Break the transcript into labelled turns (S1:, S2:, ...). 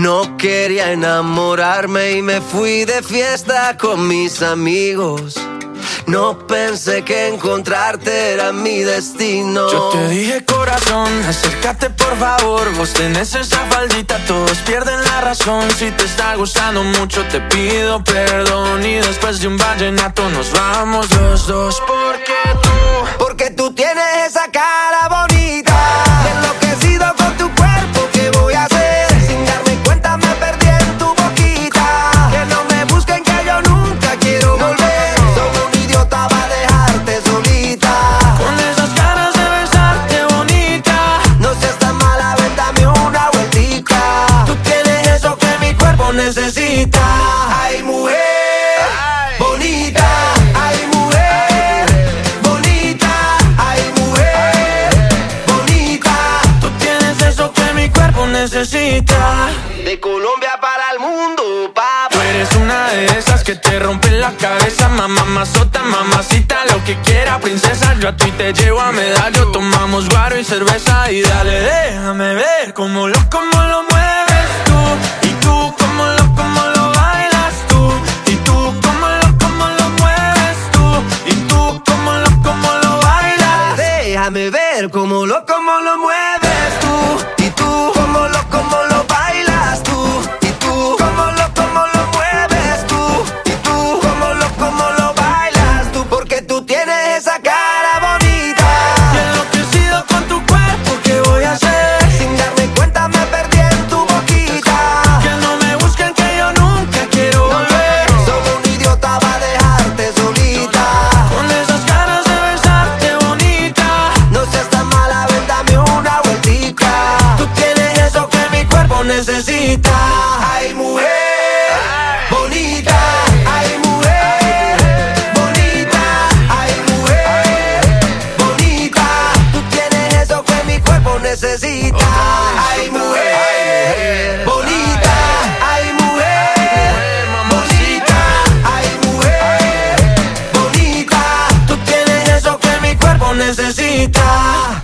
S1: No quería enamorarme y me fui de fiesta con mis amigos. No pensé que encontrarte era mi destino.
S2: Yo te dije, corazón, acércate por favor. Vos tenés esa faldita, todos pierden la razón. Si te está gustando mucho te pido perdón. Y después de un vallenato nos vamos los dos.
S1: Porque tú tienes esa cara bonita. Enloquecido con tu cuerpo, ¿qué voy a hacer? Sin darme cuenta me perdí en tu boquita. Que no me busquen que yo nunca quiero volver. Soy un idiota para dejarte solita.
S2: Con esas ganas de besarte bonita.
S1: No seas tan mala, ven, dame una vueltica. Tú tienes eso que mi cuerpo necesita. Ay, mujer bonita. Ay, mujer bonita. Ay, mujer bonita.
S2: Tú tienes eso que mi cuerpo necesita.
S1: De Colombia para el mundo, papá.
S2: Tú eres una de esas que te rompen la cabeza. Mamazota, mamacita, lo que quiera, princesa. Yo a ti te llevo a medallo. Tomamos guaro y cerveza. Y dale, déjame ver cómo lo mueves tú. Y tú, cómo lo bailas tú. Y tú, cómo lo mueves tú. Y tú, cómo lo bailas.
S1: Déjame ver cómo lo mueves tú. Y tú, cómo lo bailas tú. Y tú, cómo lo mueves tú. Y tú, cómo lo bailas tú. Porque tú tienes esa cara bonita.
S2: Y enloquecido con tu cuerpo, ¿qué voy a hacer?
S1: Sin darme cuenta me perdí en tu boquita.
S2: Que no me busquen que yo nunca quiero volver.
S1: Soy un idiota para dejarte solita.
S2: Con esas ganas de besarte bonita.
S1: No seas tan mala, ven, dame una vueltica. Tú tienes eso que mi cuerpo necesita. Ay, mujer bonita. Ay, mujer bonita. Ay, mujer bonita. Tú tienes eso que mi cuerpo necesita. Ay, mujer bonita. Ay, mujer bonita. Ay, mujer bonita. Tú tienes eso que mi cuerpo necesita.